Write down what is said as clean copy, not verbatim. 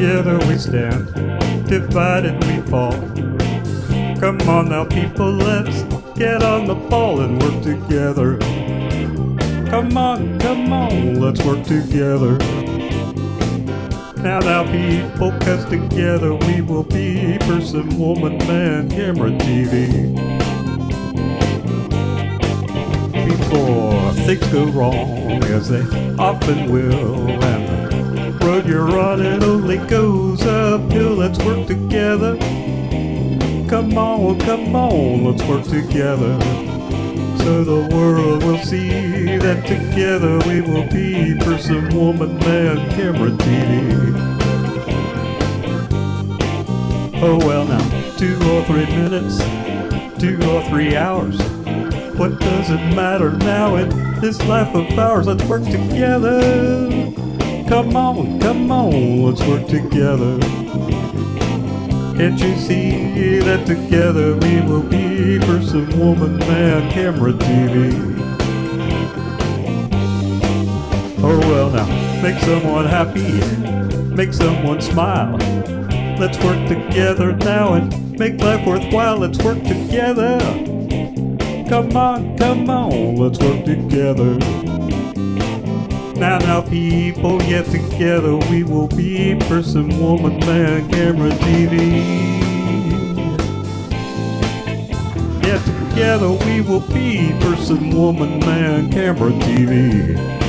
together we stand, divided we fall. Come on now people, let's get on the ball and work together. Come on, let's work together. Now people, 'cause together we will be person, woman, man, camera, TV. Before things go wrong, as they often will, and the road you're on, it only goes uphill. Let's work together. Come on, let's work together. So the world will see that together we will be person, woman, man, camera, TV. Oh well now, 2 or 3 minutes, 2 or 3 hours. What does it matter now in this life of ours? Let's work together. Come on, let's work together. Can't you see that together we will be person, woman, man, camera, TV? Oh well now, make someone happy, make someone smile. Let's work together now and make life worthwhile. Let's work together. Come on, let's work together. Now people, yeah, together we will be person, woman, man, camera, TV. Yeah, together we will be person, woman, man, camera, TV.